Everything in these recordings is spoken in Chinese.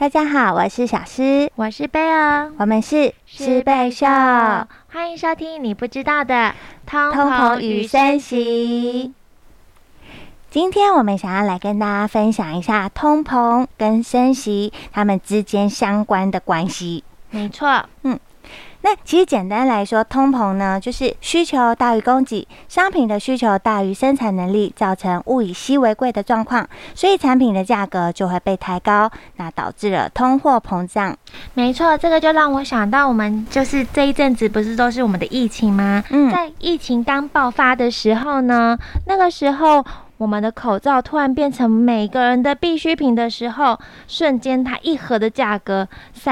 大家好，我是小诗， 我是贝儿， 我们是诗贝秀，欢迎收听你不知道的通膨与升息。 今天我们想要来跟大家分享一下通膨跟升息它们之间相关的关系。 没错， 那其实简单来说，通膨呢就是需求大于供给，商品的需求大于生产能力，造成物以稀为贵的状况，所以产品的价格就会被抬高，那导致了通货膨胀。 没错，这个就让我想到我们就是这一阵子不是都是我们的疫情吗？在疫情刚爆发的时候呢，那个时候我们的口罩突然变成每个人的必需品的时候，瞬间它一盒的价格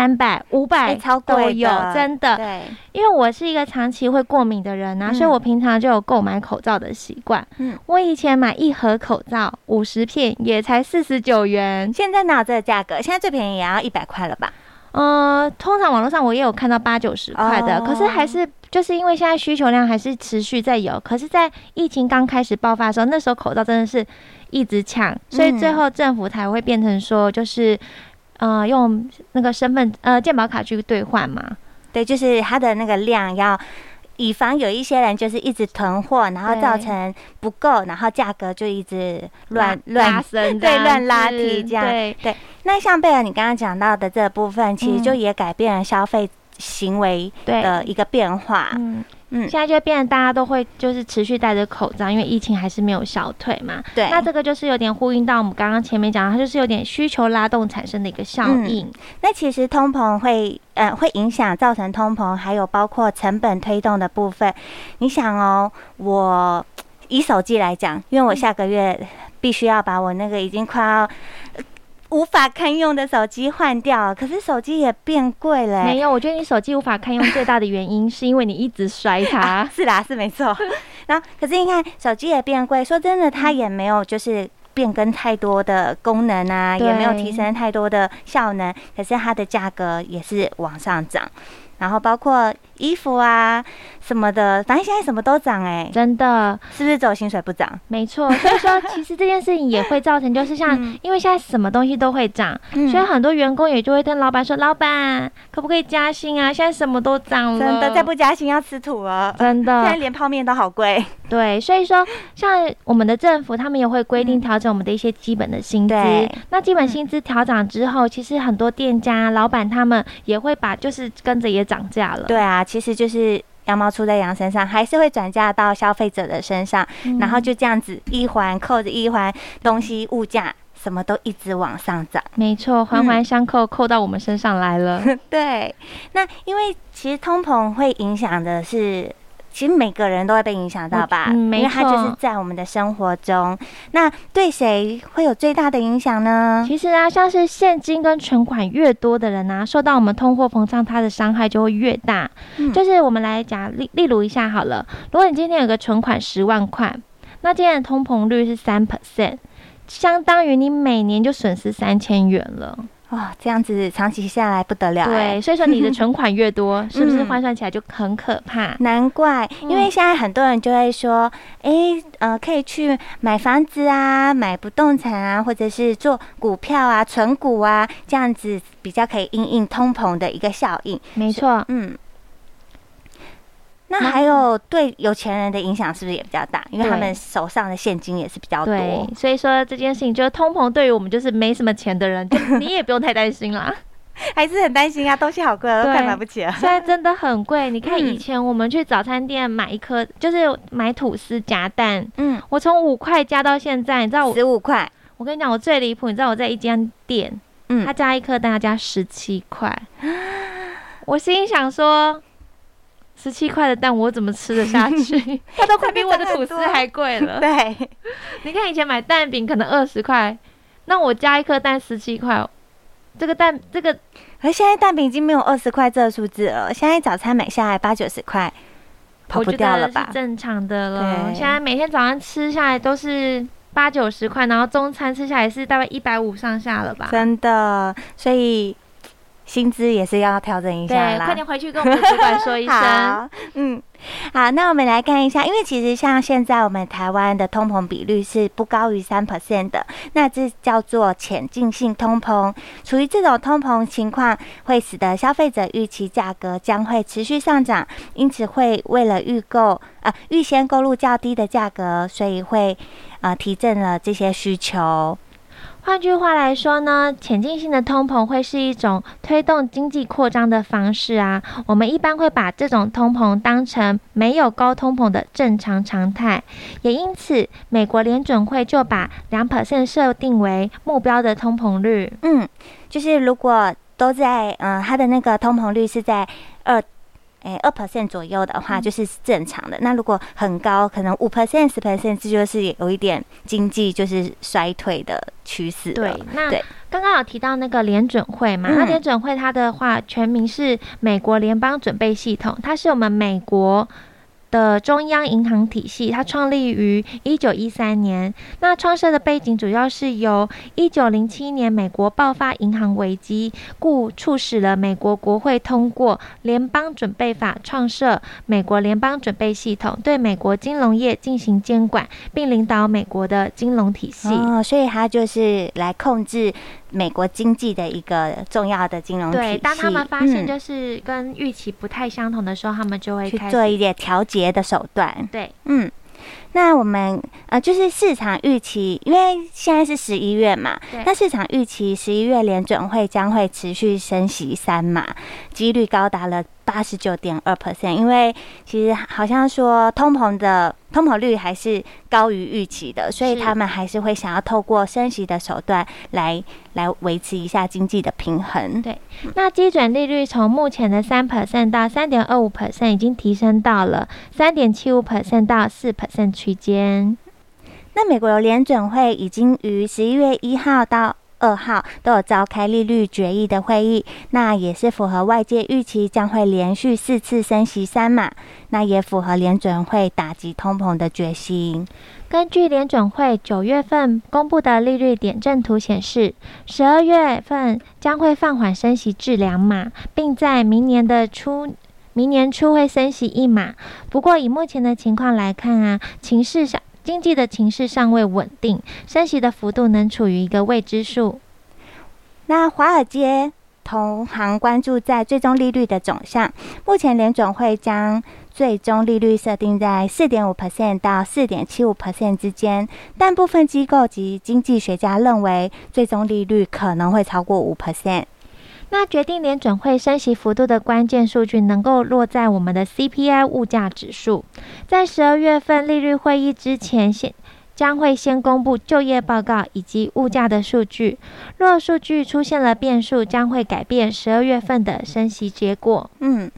300、500都有，真的。 对， 因为我是一个长期会过敏的人啊，所以我平常就有购买口罩的习惯。我以前买一盒口罩50片也才49元， 现在哪有这个价格？现在最便宜也要100块了吧？ 通常网络上我也有看到80、90块的，可是还是就是因为现在需求量还是持续在有，可是在疫情刚开始爆发的时候，那时候口罩真的是一直抢，所以最后政府才会变成说就是用那个健保卡去兑换嘛。 对，就是它的那个量要以防有一些人就是一直囤货，然后造成不够，然后价格就一直乱升， 对，乱拉提这样。 对。 那像贝尔你刚刚讲到的这部分，其实就也改变了消费行为的一个变化。 现在就变成大家都会就是持续戴着口罩，因为疫情还是没有消退嘛。 对， 那这个就是有点呼应到我们刚刚前面讲的，它就是有点需求拉动产生的一个效应。 那其实通膨会影响造成通膨，还有包括成本推动的部分。你想哦，我以手机来讲，因为我下个月必须要把我那个已经快要无法堪用的手机换掉，可是手机也变贵了。 没有，我觉得你手机无法堪用最大的原因是因为你一直摔它。 是啦，是没错。然后可是你看手机也变贵，说真的它也没有就是变更太多的功能啊，也没有提升太多的效能，可是它的价格也是往上涨。然后包括衣服啊什么的，反正现在什么都涨真的， 是不是只有薪水不涨？ 没错，所以说其实这件事情也会造成，就是像因为现在什么东西都会涨，所以很多员工也就会跟老板说：“老板，可不可以加薪啊？现在什么都涨了， 真的，再不加薪要吃土了， 真的， 现在连泡面都好贵。” 对，所以说像我们的政府，他们也会规定调整我们的一些基本的薪资。那基本薪资调涨之后，其实很多店家老板他们也会把就是跟着也涨价了。 对啊，其实就是羊毛出在羊身上，还是会转嫁到消费者的身上，然后就这样子一环扣着一环，东西物价什么都一直往上涨。 没错，环环相扣，扣到我们身上来了。 对，那因为其实通膨会影响的是。其实每个人都会被影响到吧，因为它就是在我们的生活中。那对谁会有最大的影响呢？ 其实啊，像是现金跟存款越多的人啊，受到我们通货膨胀，它的伤害就会越大。就是我们来讲，例如一下好了，如果你今天有个存款10万块，那今天的通膨率是3%，相当于你每年就损失3000元了。 哇，这样子长期下来不得了。 对，所以说你的存款越多，是不是换算起来就很可怕？ 难怪，因为现在很多人就会说，可以去买房子啊，买不动产啊，或者是做股票啊、存股啊，这样子比较可以因应通膨的一个效应。 没错， 那还有对有钱人的影响是不是也比较大？因为他们手上的现金也是比较多。 对，所以说这件事情就是通膨对于我们就是没什么钱的人，你也不用太担心啦。 还是很担心啊，东西好贵，都快买不起了。 现在真的很贵，你看以前我们去早餐店买一颗，就是买吐司夹蛋，我从5块加到现在，你知道 15块。 我跟你讲，我最离谱，你知道我在一间店，他加一颗蛋要加17块，我心里想说。17块的蛋我怎么吃得下去？它都快比我的吐司还贵了。 对， 你看以前买蛋饼可能20块，那我加一颗蛋17块， 而现在蛋饼已经没有20块这个数字了，现在早餐买下来80、90块，跑不掉了吧？ 我觉得是正常的了。现在每天早上吃下来都是80、90块，然后中餐吃下来是大概150上下了吧？ 真的，所以。 薪资也是要调整一下啦。 对，快点回去跟我们的主管说一声。 好，好，那我们来看一下，因为其实像现在我们台湾的通膨比率是不高于3% 的，那这叫做潜进性通膨。处于这种通膨情况，会使得消费者预期价格将会持续上涨，因此会为了预先购入较低的价格，所以会提振了这些需求。 换句话来说呢，潜进性的通膨会是一种推动经济扩张的方式啊。我们一般会把这种通膨当成没有高通膨的正常常态，也因此，美国联准会就把2% 设定为目标的通膨率。 就是如果都在它的那个通膨率是在2% 左右的话，就是正常的。那如果很高，可能5% 10%，这就是有一点经济就是衰退的趋势。 对，那刚刚有提到那个联准会嘛，那联准会它的话全名是美国联邦准备系统，它是我们美国的中央银行体系，它创立于1913年。那创设的背景主要是由1907年美国爆发银行危机，故促使了美国国会通过联邦准备法，创设美国联邦准备系统，对美国金融业进行监管，并领导美国的金融体系。 所以它就是来控制美国经济的一个重要的金融体系。 对，当他们发现就是跟预期不太相同的时候，他们就会开始去做一点调节的手段。 对， 那我们就是市场预期，因为现在是11月嘛，那市场预期11月联准会将会持续升息3码，几率高达了89.2%。因为其实好像说通膨率还是高于预期的，所以他们还是会想要透过升息的手段来维持一下经济的平衡。 对，那基准利率从目前的3% 到3.25% 已经提升到了3.75% 到4% 区间。 那美国联准会已经于11月1号到2号都有召开利率决议的会议，那也是符合外界预期将会连续4次升息3码，那也符合联准会打击通膨的决心。 根据联准会9月份公布的利率点阵图显示，12月份将会放缓升息至2码，并在明年初会升息1码。不过以目前的情况来看经济的情势尚未稳定，升息的幅度能处于一个未知数。 那华尔街同行关注在最终利率的走向，目前联准会将最终利率设定在 4.5% 到 4.75% 之间，但部分机构及经济学家认为最终利率可能会超过 5%。 那决定联准会升息幅度的关键数据能够落在我们的 CPI 物价指数，在12月份利率会议之前将会先公布就业报告以及物价的数据，若数据出现了变数，将会改变12月份的升息结果。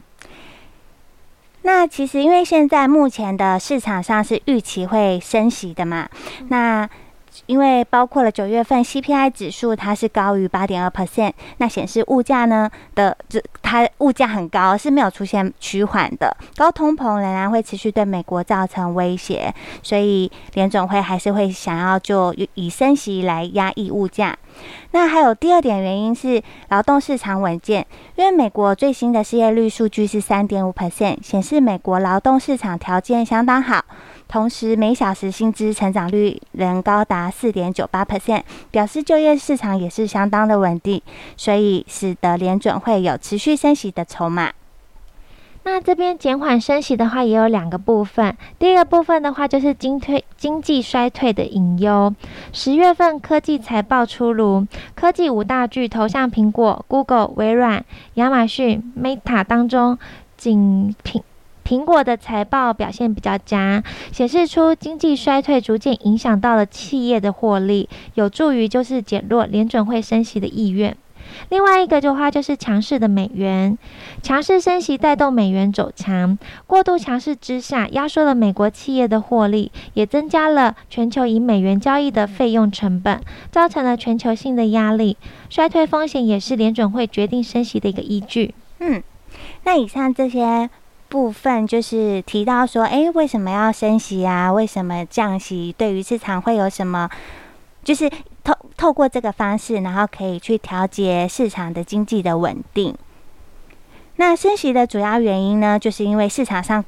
那其实因为现在目前的市场上是预期会升息的嘛，那因为包括了9月份 CPI 指数，它是高于 8.2%， 那显示物价呢它物价很高，是没有出现趋缓的，高通膨仍然会持续对美国造成威胁，所以联准会还是会想要就以升息来压抑物价。那还有第二点原因是劳动市场稳健，因为美国最新的失业率数据是 3.5%， 显示美国劳动市场条件相当好，同时每小时薪资成长率仍高达 4.98%， 表示就业市场也是相当的稳定，所以使得联准会有持续升息的筹码。 那这边减缓升息的话也有2个部分，第一个部分的话就是经济衰退的隐忧。10月份科技财报出炉，科技5大巨头像苹果、Google、微软、亚马逊、Meta 当中，仅苹果的财报表现比较佳，显示出经济衰退逐渐影响到了企业的获利，有助于就是减弱联准会升息的意愿。另外一个的话就是强势的美元，强势升息带动美元走强，过度强势之下压缩了美国企业的获利，也增加了全球以美元交易的费用成本，造成了全球性的压力，衰退风险也是联准会决定升息的一个依据。 那以上这些部分就是提到说，为什么要升息啊？为什么降息对于市场会有什么就是透过这个方式，然后可以去调节市场的经济的稳定。那升息的主要原因呢，就是因为市场上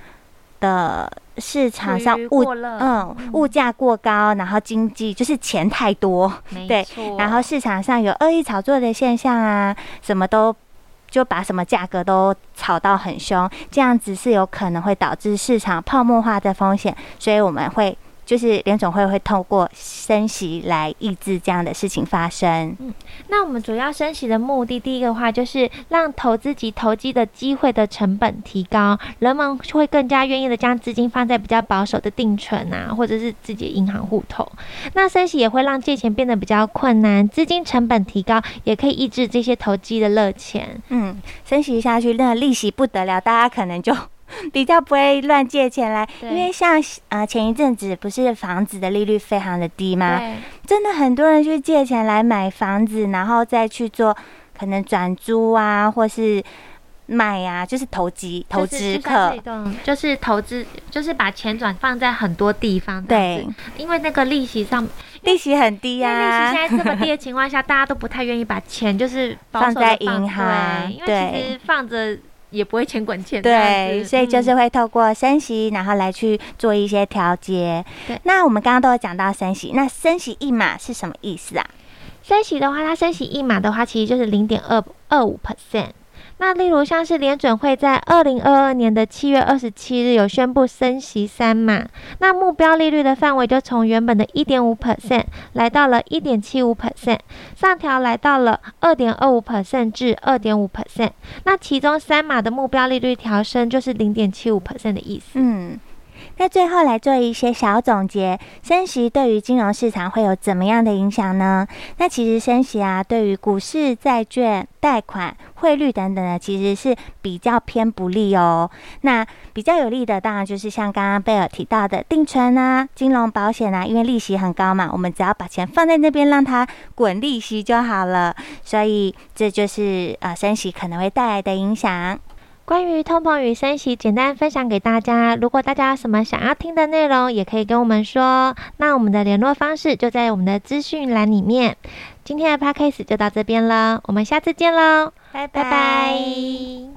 物价过高，然后经济就是钱太多，对，然后市场上有恶意炒作的现象啊，什么都就把什么价格都炒到很凶，这样子是有可能会导致市场泡沫化的风险，所以我们会就是联总会透过升息来抑制这样的事情发生。 那我们主要升息的目的，第一个话就是让投资及投机的机会的成本提高，人们会更加愿意的将资金放在比较保守的定存啊，或者是自己的银行户头。那升息也会让借钱变得比较困难，资金成本提高，也可以抑制这些投机的热钱。 升息下去，那个利息不得了，大家可能就比较不会乱借钱来，因为像前一阵子不是房子的利率非常的低吗？真的很多人去借钱来买房子，然后再去做可能转租啊，或是卖啊，就是投资客， 就是投资，就是把钱转放在很多地方。对，因为那个利息很低啊， 利息现在这么低的情况下，大家都不太愿意把钱就是放在银行， 因为其实放着也不会钱滚钱， 对，所以就是会透过升息，然后来去做一些调节。那我们刚刚都有讲到升息，那升息一码是什么意思啊？ 升息的话，它升息一码的话，其实就是 0.25%。那例如像是联准会在2022年的7月27日有宣布升息3码，那目标利率的范围就从原本的 1.5% 来到了 1.75%， 上调来到了 2.25% 至 2.5%， 那其中3码的目标利率调升就是 0.75% 的意思。 那最后来做一些小总结，升息对于金融市场会有怎么样的影响呢？那其实升息啊，对于股市、债券、贷款、汇率等等的，其实是比较偏不利哦。那比较有利的，当然就是像刚刚贝尔提到的定存啊、金融保险啊，因为利息很高嘛，我们只要把钱放在那边，让它滚利息就好了。所以这就是升息可能会带来的影响。 关于通膨与升息，简单分享给大家。如果大家有什么想要听的内容，也可以跟我们说。那我们的联络方式就在我们的资讯栏里面。今天的 Podcast 就到这边了，我们下次见喽， 拜拜。